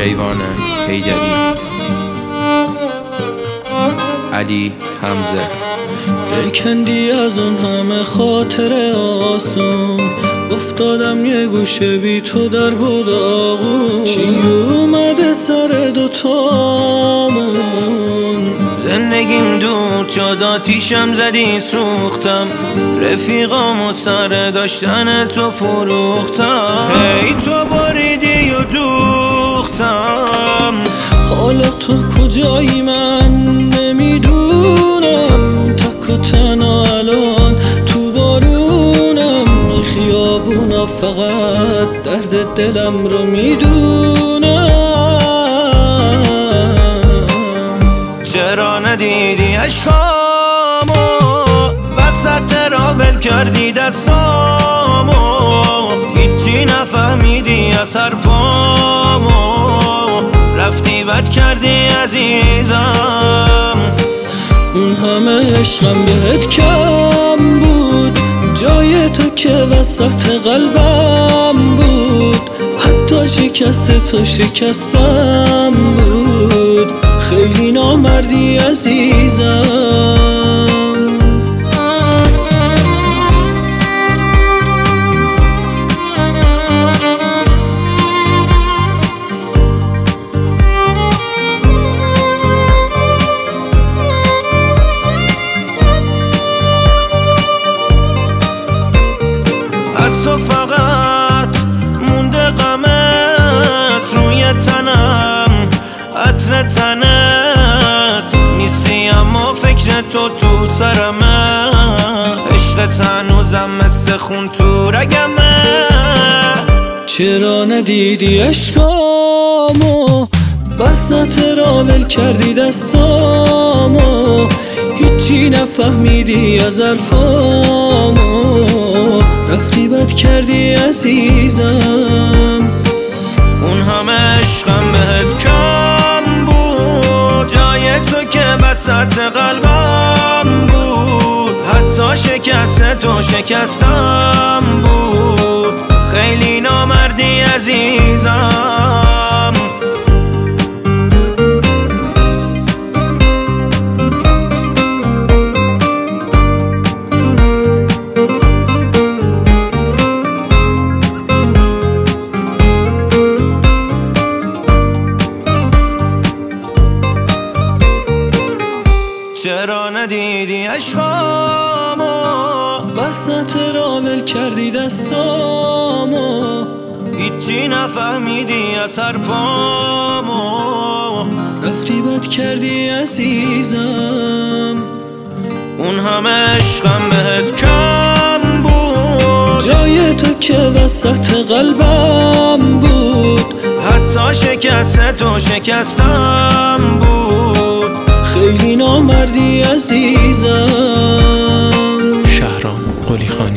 کیوان حیدری، علی حمزه. دل کندی از اون همه خاطر آسون، افتادم یه گوشه بی تو در بود آغون. چی اومده سر دوتامون؟ زندگیم دود شد، آتیشم زدی سوختم، رفیقامو سر داشتن تو فروختم. هی تو باریدی و دوختم. حالا تو کجایی من نمیدونم، تک و تنها الان تو بارونم. خیابونا فقط درد دلم رو میدونم. چرا ندیدی عشقامو؟ وسط راول کردی دستامو، هیچی نفهمیدی از حرفامو. رفتی بد کردی عزیزم. اون همه عشقم بهت کم بود، جای تو که وسط قلبم بود. حتی شکست تو شکستم بود، خیلی نامردی عزیزم. تو فقط مونده غمت روی تنم، عطر تنت نیستی اما فکر تو تو سرمه. عشقت هنوزم مثل خون تو رگمه. چرا ندیدی عشقامو؟ وسط راول کردی دستامو، هیچی نفهمیدی از حرفامو. رفتی بد کردی عزیزم. اون همه عشقم بهت کم بود، جای تو که وسط قلبم بود. حتی شکست تو شکستم بود، خیلی نامردی عزیزم. چرا ندیدی عشقامو؟ وسط راول کردی دستامو، هیچی نفهمیدی از حرفامو. رفتی بد کردی عزیزم. اون همه عشقم بهت کم بود، جای تو که وسط قلبم بود. حتی شکست تو شکستم بود، خیلی نامردی عزیزم. شهرام قلی خانی.